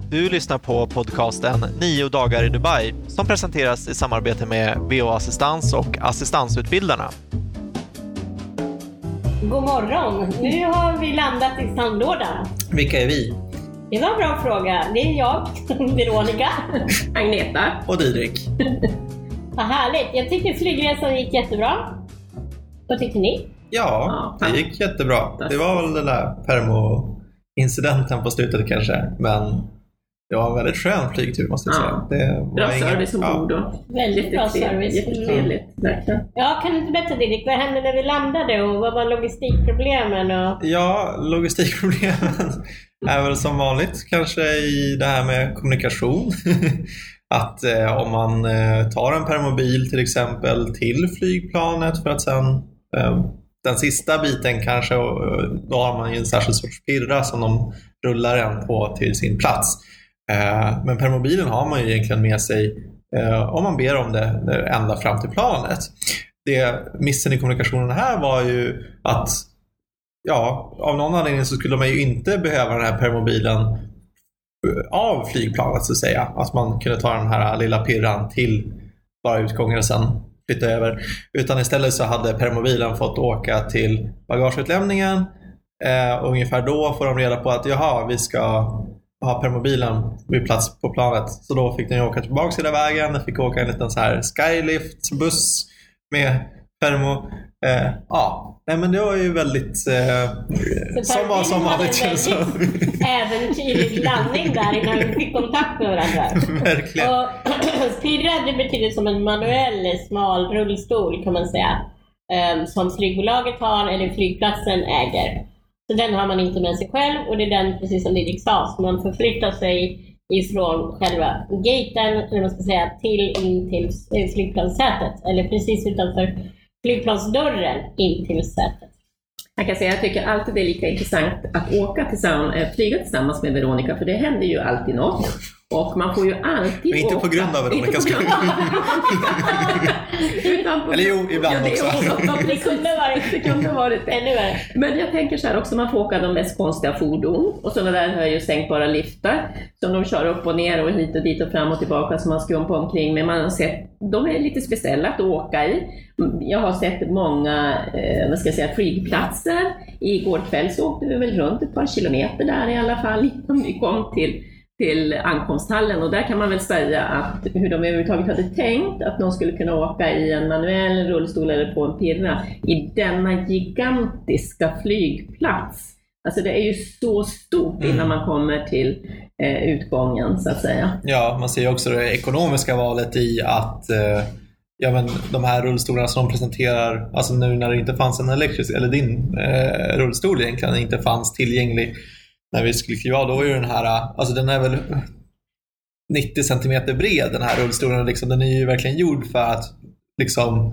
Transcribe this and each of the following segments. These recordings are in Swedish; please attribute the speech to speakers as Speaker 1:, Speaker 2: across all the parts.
Speaker 1: Du lyssnar på podcasten 9 dagar i Dubai som presenteras i samarbete med VO Assistans och assistansutbildarna.
Speaker 2: God morgon! Nu har vi landat i sandlådan.
Speaker 1: Vilka är vi?
Speaker 2: Det var en bra fråga. Det är jag, Veronica,
Speaker 3: Agneta
Speaker 1: och Didrik.
Speaker 2: Vad härligt. Jag tyckte flygresan gick jättebra. Vad tyckte ni?
Speaker 4: Ja, det gick jättebra. Det var väl den där permo-incidenten på slutet kanske. Men det var en väldigt skön flygtur måste jag säga. Det var
Speaker 3: bra service ombord och
Speaker 2: väldigt bra service.
Speaker 3: Jättetrevligt.
Speaker 2: Ja, kan du inte berätta Didrik? Vad hände när vi landade och vad var logistikproblemen?
Speaker 4: Ja, logistikproblemen är väl som vanligt kanske i det här med kommunikation. Att om man tar en permobil till exempel till flygplanet för att sen den sista biten kanske, då har man ju en särskild sorts pirra som de rullar en på till sin plats. Men permobilen har man ju egentligen med sig om man ber om det ända fram till planet. Missen i kommunikationen här var ju att av någon anledning så skulle man ju inte behöva den här permobilen av flygplanet så att säga. Att man kunde ta den här lilla pirran till bara utgången och sen flytta över. Utan istället så hade permobilen fått åka till bagageutlämningen. Ungefär då får de reda på att vi ska ha permobilen vid plats på planet. Så då fick den åka tillbaka hela vägen. Den fick åka en liten så här Skylift-buss med permo. Nej, men det var ju väldigt som var som vanligt.
Speaker 2: Äventyrlig landning där innan vi fick kontakt med varandra.
Speaker 4: Verkligen.
Speaker 2: Och pirra, det betyder som en manuell smal rullstol kan man säga. Som flygbolaget har eller flygplatsen äger. Så den har man inte med sig själv och det är den, precis som Didrik sa, så man förflyttar sig ifrån själva gaten, eller man ska säga, in till flygplanssätet. Eller precis utanför flygplansdörren in till sätet.
Speaker 3: Jag kan säga, jag tycker alltid det är lika intressant att flyga tillsammans med Veronica, för det händer ju alltid något. Och man får ju alltid
Speaker 4: men inte
Speaker 3: åka.
Speaker 4: På grund av Veronica. Eller jo, ibland också.
Speaker 3: Det kunde varit ännu värre. Men jag tänker så här också, man får åka de mest konstiga fordon. Och sådana där har ju sänkbara liftar som de kör upp och ner och hit och dit och fram och tillbaka som man skumpar omkring. Men man har sett, de är lite speciella att åka i. Jag har sett många flygplatser. Igår kväll så åkte vi väl runt ett par kilometer där i alla fall innan vi kom till ankomsthallen, och där kan man väl säga att hur de överhuvudtaget hade tänkt att de skulle kunna åka i en manuell rullstol eller på en pirra i denna gigantiska flygplats. Alltså det är ju så stort innan man kommer till utgången så att säga. Ja,
Speaker 4: man ser ju också det ekonomiska valet i att de här rullstolarna som de presenterar, alltså nu när det inte fanns en elektrisk, eller din rullstol egentligen inte fanns tillgänglig när vi skulle kliva av, då är ju den här, alltså den är väl 90 cm bred den här rullstolen, liksom, den är ju verkligen gjord för att liksom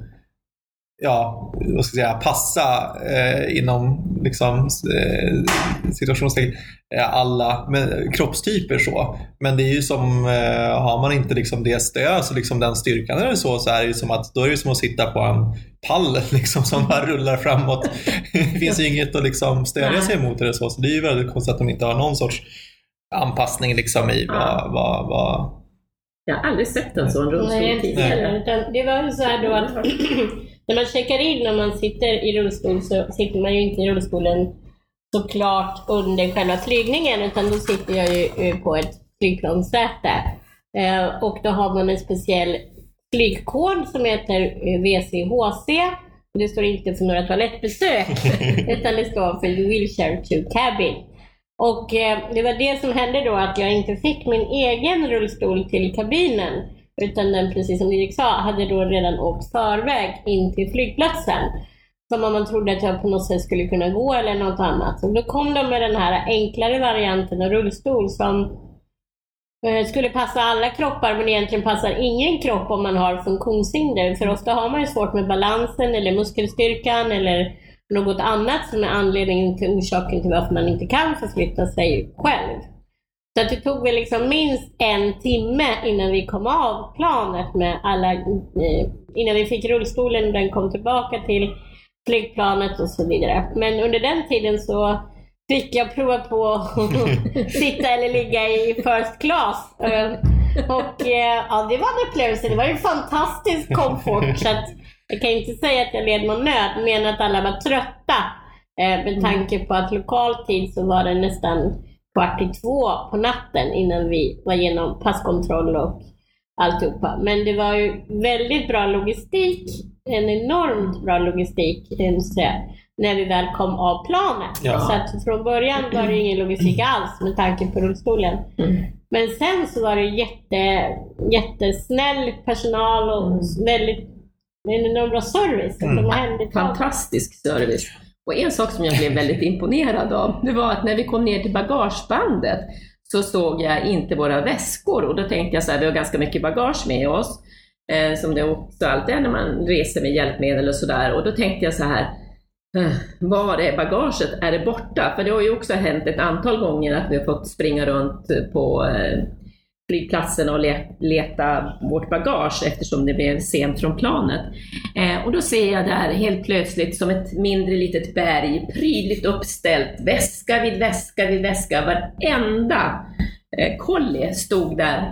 Speaker 4: passa inom liksom situationstecken alla kroppstyper så. Men det är ju som har man inte liksom det stöd, så liksom den styrkan eller så är det ju som att då är det som att sitta på en pall liksom som bara rullar framåt. Det finns ju inget att liksom stödja sig emot eller så det är ju väldigt konstigt att de inte har någon sorts anpassning liksom i vad.
Speaker 3: Jag har aldrig sett en sån rullstol tidigare.
Speaker 2: Det var ju så här då att när man checkar in, när man sitter i rullstol, så sitter man ju inte i rullstolen såklart under själva flygningen, utan då sitter jag ju på ett flygplanssäte. Och då har man en speciell flygkod som heter VCHC. Det står inte för några toalettbesök utan det står för wheelchair to cabin. Och det var det som hände då, att jag inte fick min egen rullstol till kabinen, utan den, precis som Erik sa, hade då redan åkt förväg in till flygplatsen. Som om man trodde att jag på något sätt skulle kunna gå eller något annat. Så då kom de med den här enklare varianten av rullstol som skulle passa alla kroppar, men egentligen passar ingen kropp om man har funktionshinder. För ofta har man ju svårt med balansen eller muskelstyrkan eller något annat som är anledningen till orsaken till varför man inte kan förflytta sig själv. Så att det tog väl liksom minst 1 timme innan vi kom av planet med alla, innan vi fick rullstolen och den kom tillbaka till flygplanet och så vidare. Men under den tiden så fick jag prova på att sitta eller ligga i first class. Och ja, det var en upplevelse. Det var ju fantastisk komfort. Så att jag kan inte säga att jag led någon nöd, men att alla var trötta. Med tanke på att lokal tid så var det nästan 1:45 på natten innan vi var igenom passkontroll och alltihopa. Men det var ju väldigt bra logistik, en enormt bra logistik när vi väl kom av planet.
Speaker 4: Ja.
Speaker 2: Så att från början var det ingen logistik alls med tanke på rullstolen. Men sen så var det jättesnäll personal och en enorm bra service.
Speaker 3: Fantastisk service. Och en sak som jag blev väldigt imponerad av, det var att när vi kom ner till bagagebandet så såg jag inte våra väskor. Och då tänkte jag så här, vi har ganska mycket bagage med oss. Som det också alltid är när man reser med hjälpmedel och sådär. Och då tänkte jag så här, var är bagaget? Är det borta? För det har ju också hänt ett antal gånger att vi har fått springa runt på flygplatsen och leta vårt bagage eftersom det blev sent från planet. Och då ser jag där helt plötsligt som ett mindre litet berg, prydligt uppställt, väska vid väska vid väska. Varenda kolli stod där.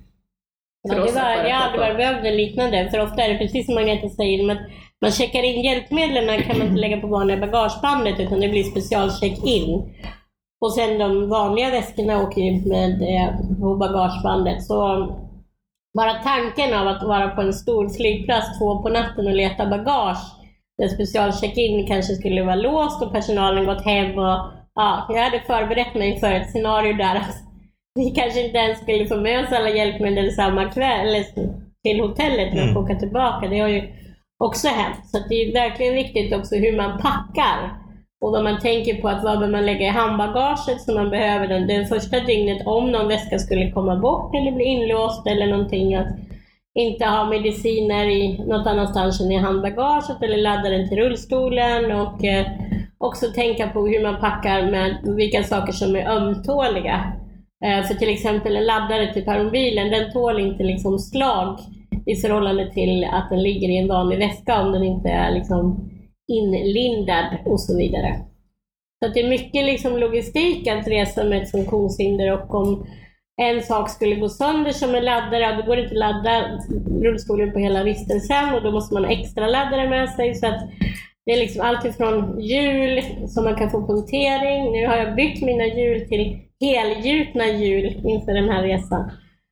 Speaker 2: Ja, jag hade bara behövt en liknande, för ofta är det precis som Agneta säger, att man checkar in hjälpmedlen kan man inte lägga på vanliga bagagebandet utan det blir specialcheck-in. Och sen de vanliga väskorna åker med på bagagebandet. Så bara tanken av att vara på en stor flygplats 2 på natten och leta bagage där specialcheck-in kanske skulle vara låst och personalen gått hem och jag hade förberett mig för ett scenario där att vi kanske inte ens skulle få med oss alla hjälpmedel samma kväll eller till hotellet när vi åka tillbaka. Det har ju också hänt. Så det är verkligen viktigt också hur man packar. Och vad man tänker på att vad behöver man lägga i handbagaget som man behöver den första dygnet om någon väska skulle komma bort eller bli inlåst eller någonting. Att inte ha mediciner i något annanstans än i handbagaget eller ladda den till rullstolen. Och också tänka på hur man packar med vilka saker som är ömtåliga. För till exempel en laddare till permobilen, den tål inte liksom slag i förhållande till att den ligger i en vanlig väska om den inte är liksom inlindad och så vidare. Så att det är mycket liksom logistik att resa med ett funktionshinder, och om en sak skulle gå sönder som en laddare, då går det inte ladda rullstolen på hela vistelsen och då måste man ha extra laddare med sig. Så att det är liksom allt ifrån hjul som man kan få punktering. Nu har jag byggt mina hjul till helgjutna hjul inför den här resan.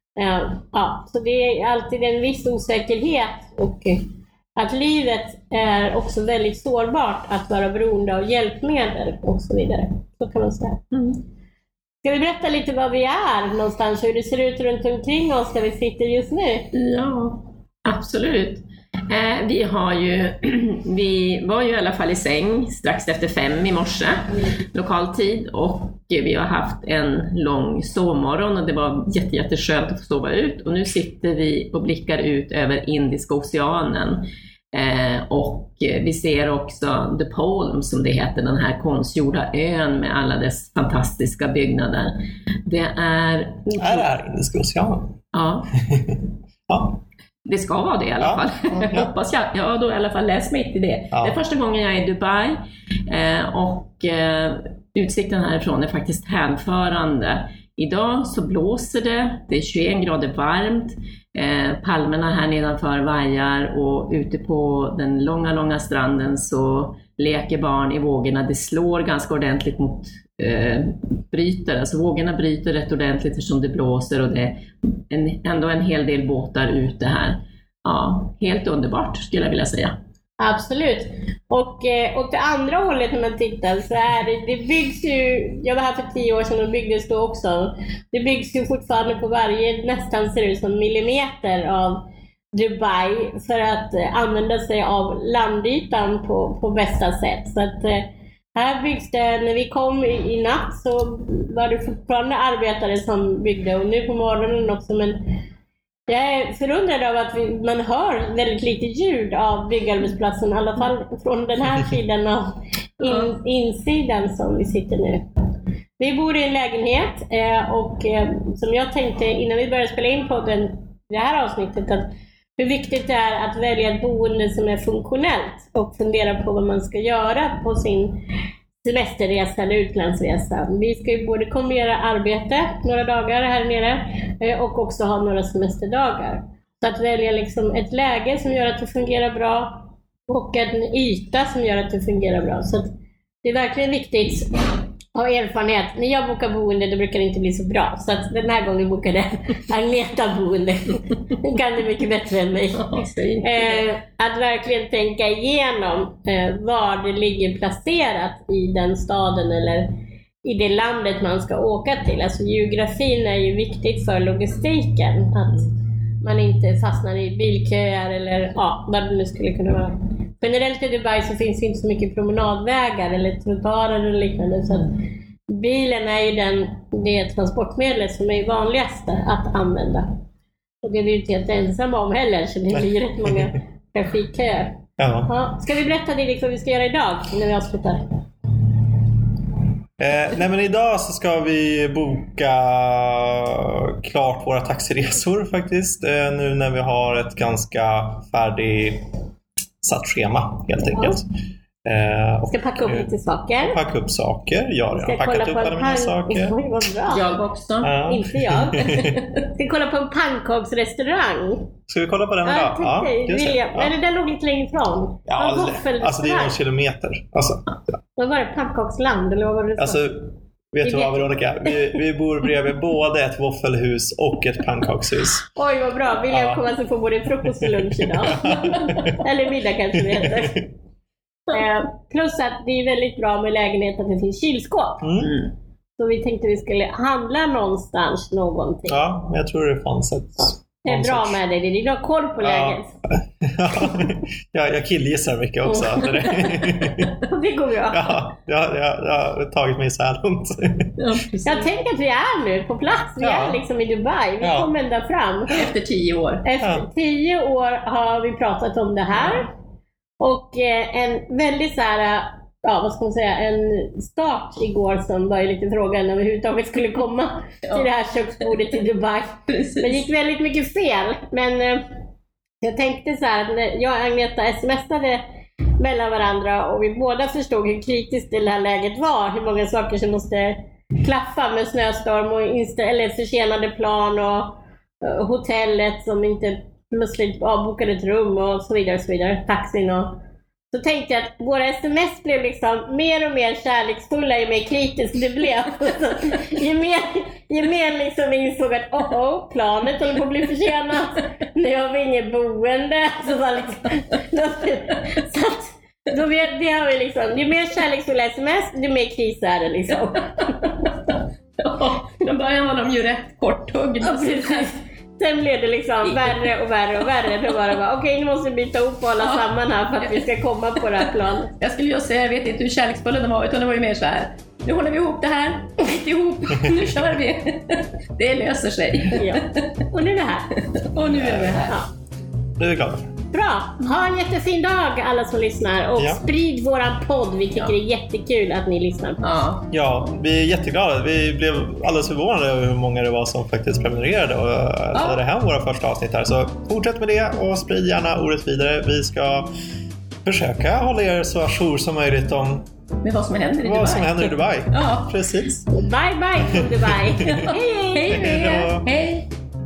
Speaker 2: Så det är alltid en viss osäkerhet, och att livet är också väldigt sårbart att vara beroende av hjälpmedel och så vidare. Så kan man säga. Ska vi berätta lite var vi är någonstans, hur det ser ut runt omkring oss där vi sitter just nu?
Speaker 3: Ja, absolut. Vi var ju i alla fall i säng strax efter 5 i morse, lokal tid, och vi har haft en lång sovmorgon och det var jätteskönt att få sova ut. Och nu sitter vi och blickar ut över Indiska oceanen. Och vi ser också The Palm, som det heter, den här konstgjorda ön med alla dess fantastiska byggnader. Det är
Speaker 4: Indiska oceanen.
Speaker 3: Ja.
Speaker 4: Ja.
Speaker 3: Det ska vara det i alla fall.
Speaker 4: Ja.
Speaker 3: Hoppas jag. Jag har då i alla fall läst mig till det.
Speaker 4: Ja.
Speaker 3: Det är första gången jag är i Dubai. Och utsikten härifrån är faktiskt hänförande. Idag så blåser det är 21 grader varmt. Palmerna här nedanför vajar, och ute på den långa stranden så leker barn i vågorna. Det slår ganska ordentligt mot bryter. Alltså vågorna bryter rätt ordentligt eftersom det blåser, och det är ändå en hel del båtar ute här. Ja, helt underbart skulle jag vilja säga.
Speaker 2: Absolut. Och det andra hållet när man tittar så är det byggs ju, jag var här för 10 år sedan och byggdes då också. Det byggs ju fortfarande på varje, nästan ser ut som millimeter av Dubai för att använda sig av landytan på bästa sätt. Så att här byggs det, när vi kom i natt så var det fortfarande arbetare som byggde, och nu på morgonen också, men jag är förundrad av att man hör väldigt lite ljud av byggarbetsplatsen, i alla fall från den här sidan av insidan som vi sitter nu. Vi bor i en lägenhet och som jag tänkte innan vi började spela in på det här avsnittet, att hur viktigt det är att välja ett boende som är funktionellt och fundera på vad man ska göra på sin semesterresa eller utlandsresa. Vi ska ju både kombinera arbete några dagar här nere och också ha några semesterdagar. Så att välja liksom ett läge som gör att det fungerar bra och en yta som gör att det fungerar bra. Så att det är verkligen viktigt av erfarenhet. När jag bokar boende då brukar det inte bli så bra. Så att den här gången bokade Agneta boende. Hon kan det mycket bättre än mig. Att verkligen tänka igenom var det ligger placerat i den staden eller i det landet man ska åka till. Alltså geografin är ju viktigt för logistiken. Att man inte fastnar i bilköer eller vad det nu skulle kunna vara. Generellt i Dubai så finns det inte så mycket promenadvägar eller trottoarer eller liknande. Så att bilen är ju det transportmedlet som är vanligaste att använda. Och det är vi ju inte helt ensamma om heller, så det blir rätt många trafikköer. Ja. Ska vi berätta det vad vi ska göra idag när vi avslutar?
Speaker 4: Nej, men idag så ska vi boka klart våra taxiresor faktiskt. Nu när vi har ett ganska satt schema helt enkelt.
Speaker 2: Ska packa upp lite saker.
Speaker 4: Packa upp saker. Jag har redan packat upp alla mina saker.
Speaker 3: Jag också.
Speaker 2: Inte jag. Ska kolla på en pannkaksrestaurang.
Speaker 4: Ska vi kolla på den idag?
Speaker 2: Ja, men den låg lite längre ifrån.
Speaker 4: Ja, alltså det är någon kilometer. Alltså,
Speaker 2: vad var det? Pannkaksland? Eller vad var det?
Speaker 4: Alltså, vet du vad, Veronica? Vi bor bredvid både ett våffelhus och ett pannkakshus.
Speaker 2: Oj, vad bra. Vill jag komma så få både frukost och lunch idag? Eller middag kanske det heter. Plus att det är väldigt bra med lägenhet att det finns kylskåp. Så vi tänkte vi skulle handla någonstans någonting.
Speaker 4: Ja, men jag tror det fanns ett...
Speaker 2: Det är bra med dig, det är bra koll på läget.
Speaker 4: Jag killgissar mycket också.
Speaker 2: Det går bra.
Speaker 4: Jag har tagit mig så här långt.
Speaker 2: Jag tänker att vi är nu på plats. Vi är liksom i Dubai. Vi kommer ända fram.
Speaker 3: Efter 10 år.
Speaker 2: Efter 10 år har vi pratat om det här. Och en väldigt så här, vad ska man säga, en start igår som var ju lite frågan om vi överhuvudtaget skulle komma till det här köksbordet i Dubai. Precis. Det gick väldigt mycket fel, men jag tänkte så här att när jag och Agneta smsade mellan varandra och vi båda förstod hur kritiskt det här läget var, hur många saker som måste klaffa med snöstorm och eller försenade plan och hotellet som inte plötsligt avbokade ett rum och så vidare, taxin och så tänkte jag att våra sms blev liksom mer och mer kärleksfulla ju mer kritiskt det blev. Ju mer liksom insåg att planet håller på att bli försenat. Nu har vi inget boende. Så det har vi liksom, ju mer kärleksfulla sms, ju mer kris är det liksom.
Speaker 3: Från början var de ju rätt korthuggna.
Speaker 2: Sen blev det liksom värre och värre. Då var det bara, okej, nu måste vi byta ihop alla samman här för att vi ska komma på det här planet.
Speaker 3: Jag skulle ju säga, jag vet inte hur kärleksfulla de var, utan det var ju mer så här. Nu håller vi ihop det här, byt ihop, nu kör vi. Det löser sig.
Speaker 2: Ja. Och nu är vi här.
Speaker 3: Och nu är vi här.
Speaker 2: Ja.
Speaker 4: Nu är vi glada.
Speaker 2: Bra, ha en jättefin dag alla som lyssnar och sprid våran podd, vi tycker det är jättekul att ni lyssnar på oss.
Speaker 4: Ja, vi är jätteglada, vi blev alldeles förvånade över hur många det var som faktiskt prenumererade och laddade hem våra första avsnitt här, så fortsätt med det och sprid gärna ordet vidare. Vi ska försöka hålla er så ajour som möjligt om
Speaker 3: vad som händer i Dubai.
Speaker 4: Vad som händer i Dubai.
Speaker 3: Ja,
Speaker 4: precis.
Speaker 2: Bye bye från Dubai.
Speaker 3: Hej.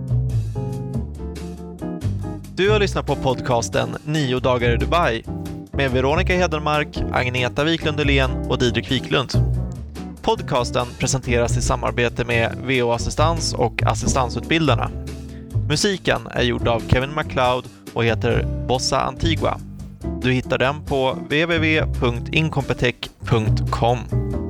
Speaker 1: Du har lyssnat på podcasten 9 dagar i Dubai med Veronica Hedenmark, Agneta Wiklund-Elén och Didrik Wiklund. Podcasten presenteras i samarbete med VO Assistans och Assistansutbildarna. Musiken är gjord av Kevin MacLeod och heter Bossa Antigua. Du hittar den på www.incompetech.com.